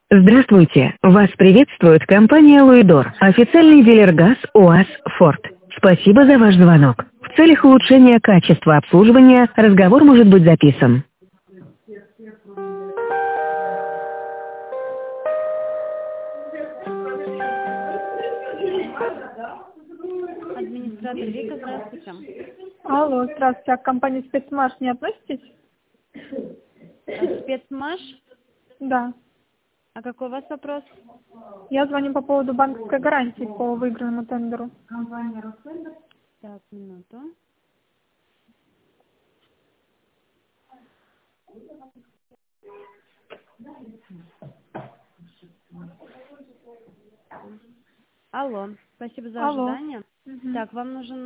Здравствуйте! Вас приветствует компания «Луидор», официальный дилер ГАЗ УАЗ «Форд». Спасибо за ваш звонок. В целях улучшения качества обслуживания разговор может быть записан. Администратор Вика, здравствуйте. Алло, здравствуйте. А к компании «Спецмаш» не относитесь? Спецмаш? Да. А какой у вас вопрос? Я звоню по поводу банковской гарантии по выигранному тендеру. Так, минуту. Алло, спасибо за Алло. ожидание. Мгм. Так, вам нужен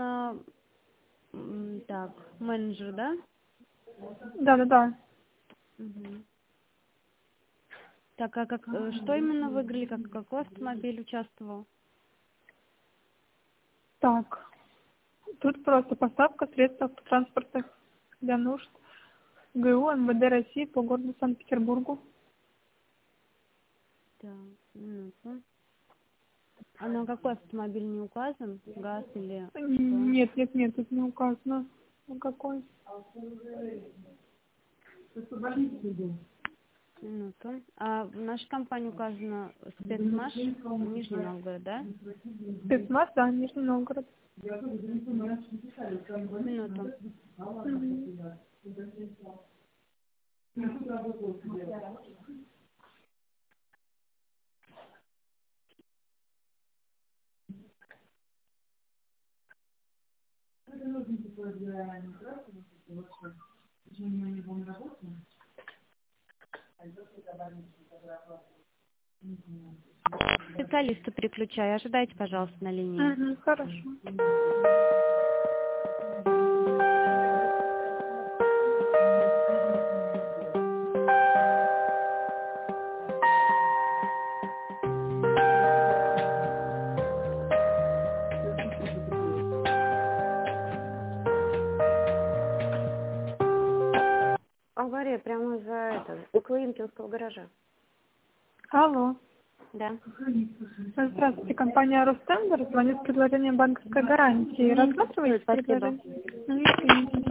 так, менеджер, да? Да. Мгм. Так, что именно выиграли, какой автомобиль участвовал? Так. Тут просто поставка средств автотранспорта для нужд ГУ МВД России по городу Санкт-Петербургу. Так, минуту. А на какой автомобиль не указан? ГАЗ или что? Нет, тут не указано. На какой? Минуту. А в нашей компании указано спецмаш Нижний Новгород, да? Спецмаш, да, Нижний Новгород. Минуту. Мгм. Специалисту переключаю. Ожидайте, пожалуйста, на линии. Хорошо. Авария прямо около Инкинского гаража. Алло. Да. Здравствуйте, компания «Ростендер» звонит с предложением банковской гарантии. Рассматриваете Спасибо. предложение? Извините.